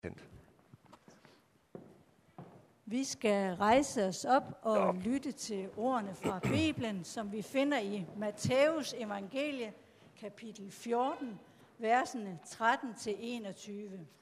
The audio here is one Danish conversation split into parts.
Vi skal rejse os op og lytte til ordene fra Bibelen, som vi finder i Matthæus evangelie, kapitel 14, versene 13-21.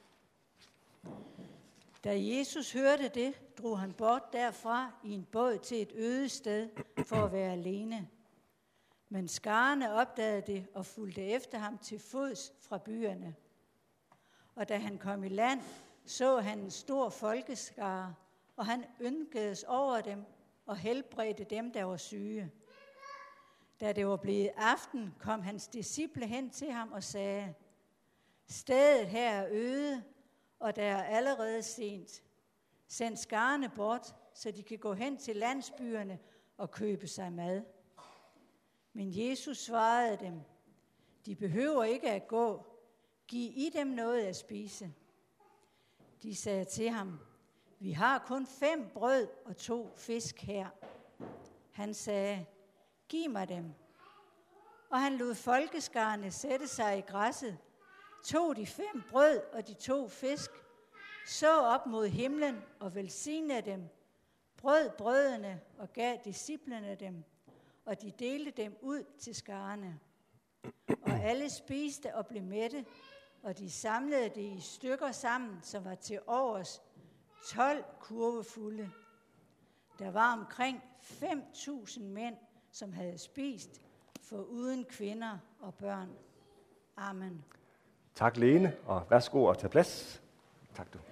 Da Jesus hørte det, drog han bort derfra i en båd til et øde sted for at være alene. Men skarne opdagede det og fulgte efter ham til fods fra byerne. Og da han kom i land, så han en stor folkeskare, og han ynkedes over dem og helbredte dem, der var syge. Da det var blevet aften, kom hans disciple hen til ham og sagde: Stedet her er øde, og der er allerede sent. Send skarne bort, så de kan gå hen til landsbyerne og købe sig mad. Men Jesus svarede dem: De behøver ikke at gå. Giv I dem noget at spise. De sagde til ham: Vi har kun 5 brød og 2 fisk her. Han sagde: Giv mig dem. Og han lod folkeskarne sætte sig i græsset, tog de 5 brød og de 2 fisk, så op mod himlen og velsignede dem, brød brødene og gav disciplene dem, og de delte dem ud til skarne. Og alle spiste og blev mætte, og de samlede det i stykker sammen, som var til overs 12 kurve fulde. Der var omkring 5.000 mænd, som havde spist, foruden kvinder og børn. Amen. Tak Lene, og værsgo og tage plads. Tak du.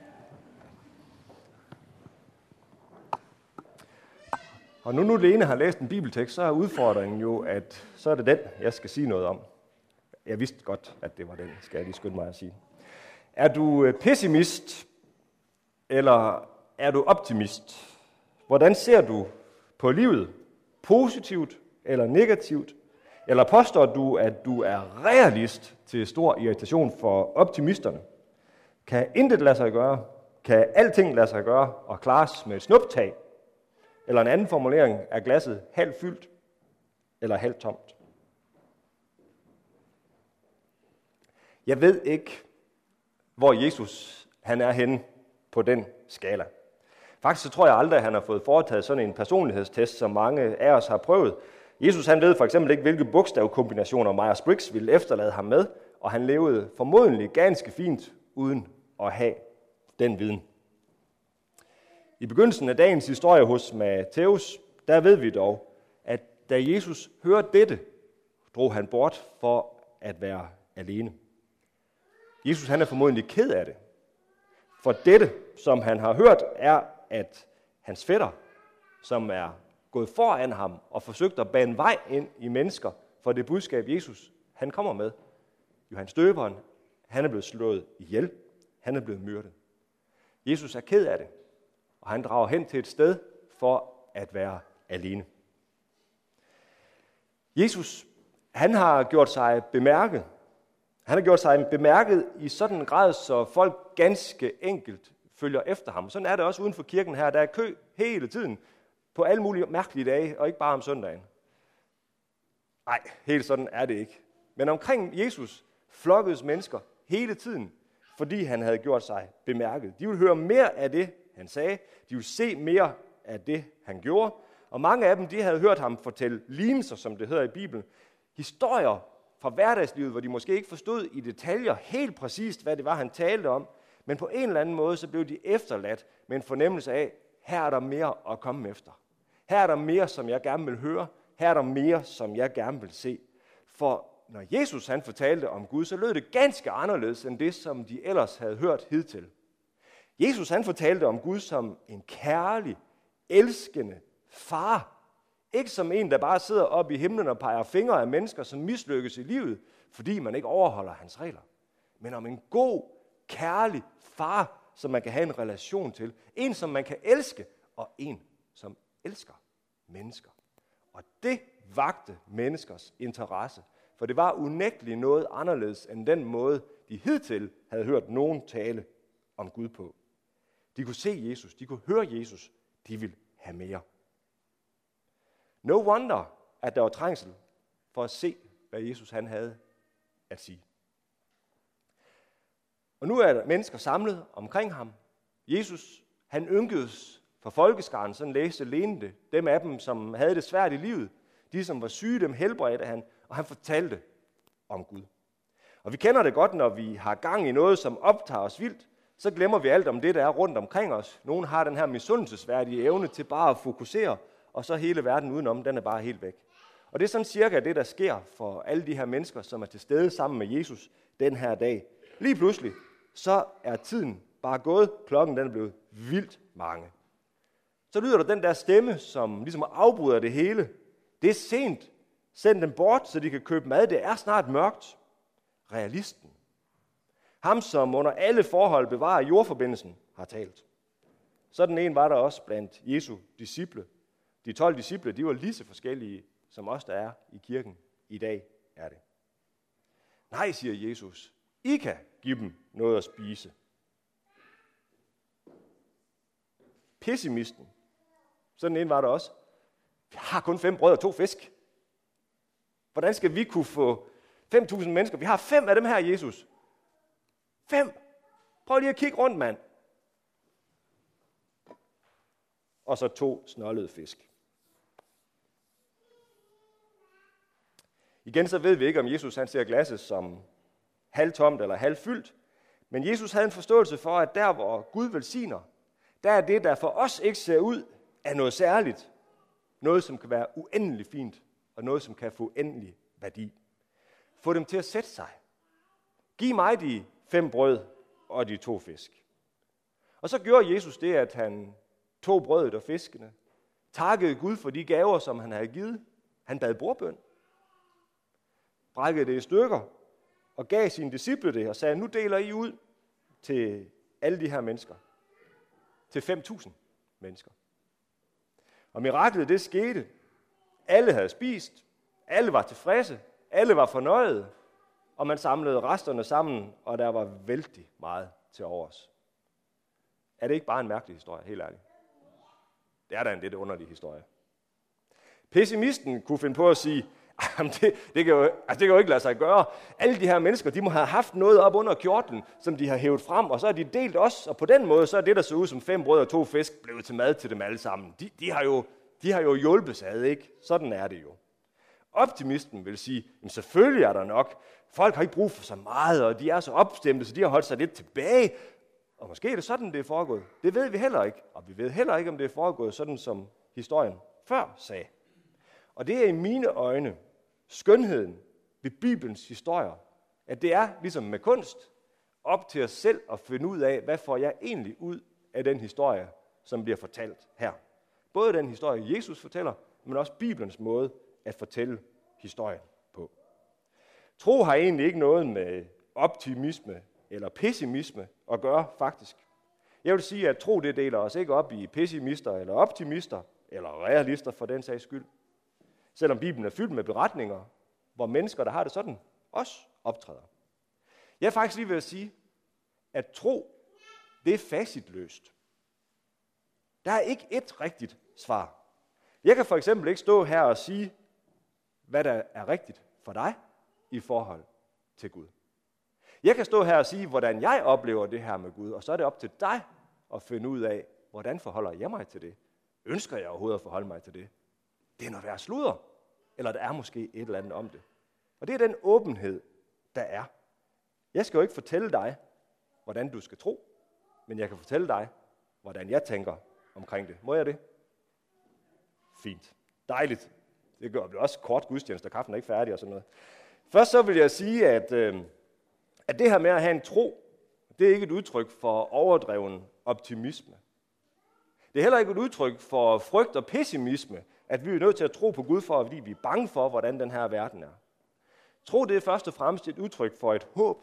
Og nu Lene har læst en bibeltekst, så er udfordringen jo, at så er det den, jeg skal sige noget om. Jeg vidste godt, at det var den, skal jeg lige skynde mig at sige. Er du pessimist, eller er du optimist? Hvordan ser du på livet? Positivt eller negativt? Eller påstår du, at du er realist til stor irritation for optimisterne? Kan intet lade sig gøre? Kan alting lade sig gøre og klares med et snuptag? Eller en anden formulering, er glasset halvt fyldt eller halvt tomt? Jeg ved ikke, hvor Jesus han er henne på den skala. Faktisk så tror jeg aldrig, at han har fået foretaget sådan en personlighedstest, som mange af os har prøvet. Jesus han ved for eksempel ikke, hvilke bogstavkombinationer Myers-Briggs ville efterlade ham med, og han levede formodentlig ganske fint uden at have den viden. I begyndelsen af dagens historie hos Matthæus, der ved vi dog, at da Jesus hørte dette, drog han bort for at være alene. Jesus han er formodentlig ked af det. For dette, som han har hørt, er, at hans fætter, som er gået foran ham og forsøgt at bane vej ind i mennesker for det budskab, Jesus han kommer med. Johannes Døberen, han er blevet slået ihjel. Han er blevet myrdet. Jesus er ked af det, og han drager hen til et sted for at være alene. Jesus, han har gjort sig bemærket. Han har gjort sig bemærket i sådan en grad, så folk ganske enkelt følger efter ham. Sådan er det også uden for kirken her. Der er kø hele tiden på alle mulige mærkelige dage, og ikke bare om søndagen. Nej, helt sådan er det ikke. Men omkring Jesus flokkedes mennesker hele tiden, fordi han havde gjort sig bemærket. De ville høre mere af det, han sagde. De ville se mere af det, han gjorde. Og mange af dem, de havde hørt ham fortælle lignelser, som det hedder i Bibelen. Historier fra hverdagslivet, hvor de måske ikke forstod i detaljer helt præcist, hvad det var, han talte om. Men på en eller anden måde, så blev de efterladt med en fornemmelse af, her er der mere at komme efter. Her er der mere, som jeg gerne vil høre. Her er der mere, som jeg gerne vil se. For når Jesus han fortalte om Gud, så lød det ganske anderledes end det, som de ellers havde hørt hidtil. Jesus han fortalte om Gud som en kærlig, elskende far. Ikke som en, der bare sidder oppe i himlen og peger fingre af mennesker, som mislykkes i livet, fordi man ikke overholder hans regler. Men om en god, kærlig far, som man kan have en relation til. En, som man kan elske, og en, som elsker mennesker. Og det vakte menneskers interesse. For det var unægteligt noget anderledes end den måde, de hidtil havde hørt nogen tale om Gud på. De kunne se Jesus, de kunne høre Jesus, de ville have mere. No wonder, at der var trængsel for at se, hvad Jesus han havde at sige. Og nu er der mennesker samlet omkring ham. Jesus, han ynkedes for folkeskaren, sådan læste Lene det. Dem af dem, som havde det svært i livet. De, som var syge, dem helbredte han. Og han fortalte om Gud. Og vi kender det godt, når vi har gang i noget, som optager os vildt. Så glemmer vi alt om det, der er rundt omkring os. Nogle har den her misundelsesværdige evne til bare at fokusere, og så hele verden udenom, den er bare helt væk. Og det er sådan cirka det, der sker for alle de her mennesker, som er til stede sammen med Jesus den her dag. Lige pludselig, så er tiden bare gået. Klokken den er blevet vildt mange. Så lyder der den der stemme, som ligesom afbryder det hele. Det er sent. Send dem bort, så de kan købe mad. Det er snart mørkt. Realisten. Ham, som under alle forhold bevarer jordforbindelsen, har talt. Sådan en var der også blandt Jesu disciple. De 12 disciple, de var lige så forskellige, som os, der er i kirken i dag, er det. Nej, siger Jesus. I kan give dem noget at spise. Pessimisten. Sådan en var der også. Vi har kun 5 brød og 2 fisk. Hvordan skal vi kunne få 5.000 mennesker? Vi har 5 af dem her, Jesus. 5. Prøv lige at kigge rundt, mand. Og så 2 snollede fisk. Igen så ved vi ikke, om Jesus han ser glasset som halvtomt eller halvfyldt. Men Jesus havde en forståelse for, at der, hvor Gud velsigner, der er det, der for os ikke ser ud af noget særligt. Noget, som kan være uendelig fint, og noget, som kan få uendelig værdi. Få dem til at sætte sig. Giv mig de 5 brød og de 2 fisk. Og så gjorde Jesus det, at han tog brødet og fiskene, takkede Gud for de gaver, som han havde givet. Han bad bordbøn, brækkede det i stykker og gav sine disciple det og sagde, nu deler I ud til alle de her mennesker. Til 5.000 mennesker. Og miraklet det skete. Alle havde spist, alle var tilfredse, alle var fornøjede, og man samlede resterne sammen, og der var vældig meget til overs. Er det ikke bare en mærkelig historie, helt ærligt? Det er da en lidt underlig historie. Pessimisten kunne finde på at sige, det kan jo ikke lade sig gøre. Alle de her mennesker, de må have haft noget op under kjortlen, som de har hævet frem, og så har de delt os, og på den måde, så er det, der så ud som 5 brød og 2 fisk, blevet til mad til dem alle sammen. De har jo hjulpet sig, ikke? Sådan er det jo. Optimisten vil sige, jamen selvfølgelig er der nok. Folk har ikke brug for så meget, og de er så opstemte, så de har holdt sig lidt tilbage. Og måske er det sådan, det er foregået. Det ved vi heller ikke. Og vi ved heller ikke, om det er foregået sådan, som historien før sagde. Og det er i mine øjne skønheden ved Bibelens historier, at det er ligesom med kunst, op til os selv at finde ud af, hvad får jeg egentlig ud af den historie, som bliver fortalt her. Både den historie, Jesus fortæller, men også Bibelens måde at fortælle historien på. Tro har egentlig ikke noget med optimisme eller pessimisme at gøre, faktisk. Jeg vil sige, at tro det deler os ikke op i pessimister eller optimister, eller realister for den sags skyld. Selvom Bibelen er fyldt med beretninger, hvor mennesker, der har det sådan, også optræder. Jeg er faktisk lige ved at sige, at tro, det er facitløst. Der er ikke et rigtigt svar. Jeg kan for eksempel ikke stå her og sige, hvad der er rigtigt for dig i forhold til Gud. Jeg kan stå her og sige, hvordan jeg oplever det her med Gud, og så er det op til dig at finde ud af, hvordan forholder jeg mig til det. Ønsker jeg overhovedet at forholde mig til det? Det er noget værd sludder, eller der er måske et eller andet om det. Og det er den åbenhed, der er. Jeg skal jo ikke fortælle dig, hvordan du skal tro, men jeg kan fortælle dig, hvordan jeg tænker omkring det. Må jeg det? Fint. Dejligt. Det gør vi også kort gudstjeneste, og kaffen er ikke færdig og sådan noget. Først så vil jeg sige, at det her med at have en tro, det er ikke et udtryk for overdreven optimisme. Det er heller ikke et udtryk for frygt og pessimisme, at vi er nødt til at tro på Gud, fordi vi er bange for, hvordan den her verden er. Tro, det er først og fremmest et udtryk for et håb.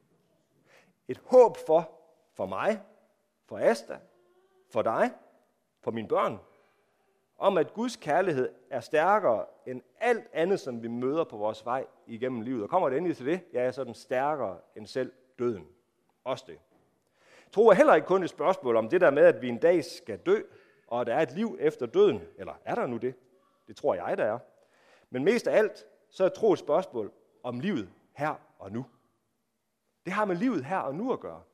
Et håb for mig, for Asta, for dig, for mine børn, om at Guds kærlighed er stærkere end alt andet, som vi møder på vores vej igennem livet. Og kommer det endelig til det, jeg er sådan stærkere end selv døden. Også det. Tro er heller ikke kun et spørgsmål om det der med, at vi en dag skal dø, og at der er et liv efter døden. Eller er der nu det? Det tror jeg, der er. Men mest af alt, så er tro et spørgsmål om livet her og nu. Det har med livet her og nu at gøre.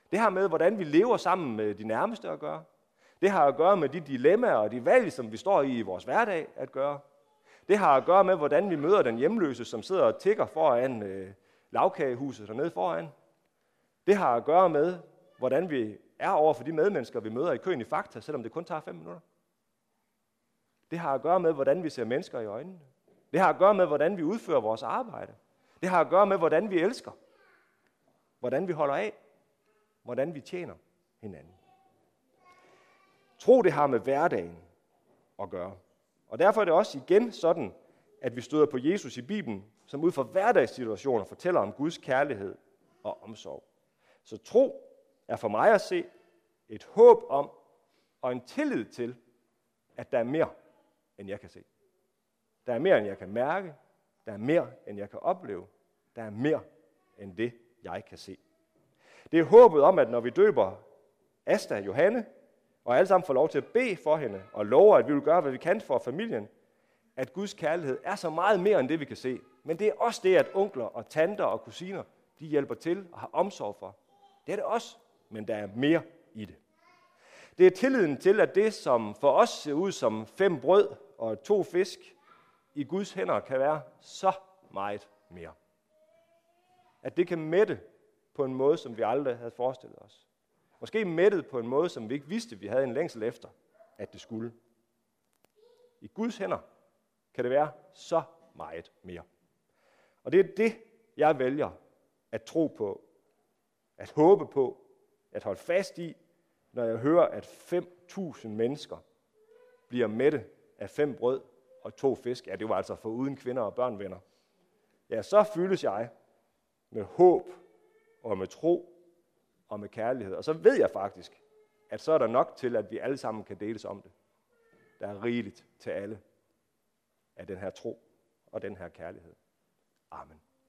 Det har med, hvordan vi lever sammen med de nærmeste at gøre. Det har at gøre med de dilemmaer og de valg, som vi står i vores hverdag at gøre. Det har at gøre med, hvordan vi møder den hjemløse, som sidder og tigger foran lavkagehuset dernede foran. Det har at gøre med, hvordan vi er over for de medmennesker, vi møder i køen i Fakta, selvom det kun tager 5 minutter. Det har at gøre med, hvordan vi ser mennesker i øjnene. Det har at gøre med, hvordan vi udfører vores arbejde. Det har at gøre med, hvordan vi elsker. Hvordan vi holder af. Hvordan vi tjener hinanden. Tro, det har med hverdagen at gøre. Og derfor er det også igen sådan, at vi støder på Jesus i Bibelen, som ud fra hverdagssituationer fortæller om Guds kærlighed og omsorg. Så tro er for mig at se et håb om og en tillid til, at der er mere, end jeg kan se. Der er mere, end jeg kan mærke. Der er mere, end jeg kan opleve. Der er mere, end det, jeg kan se. Det er håbet om, at når vi døber Asta og Johanne, og alle sammen får lov til at bede for hende, og lover, at vi vil gøre, hvad vi kan for familien, at Guds kærlighed er så meget mere, end det, vi kan se. Men det er også det, at onkler og tanter og kusiner, de hjælper til og har omsorg for. Det er det også, men der er mere i det. Det er tilliden til, at det, som for os ser ud som 5 brød og 2 fisk, i Guds hænder kan være så meget mere. At det kan mætte på en måde, som vi aldrig havde forestillet os. Måske mættet på en måde, som vi ikke vidste, vi havde en længsel efter, at det skulle. I Guds hænder kan det være så meget mere. Og det er det, jeg vælger at tro på, at håbe på, at holde fast i, når jeg hører, at 5.000 mennesker bliver mætte af 5 brød og 2 fisk. Ja, det var altså for uden kvinder og børnvenner. Ja, så fyldes jeg med håb og med tro og med kærlighed. Og så ved jeg faktisk, at så er der nok til, at vi alle sammen kan deles om det. Der er rigeligt til alle af den her tro og den her kærlighed. Amen.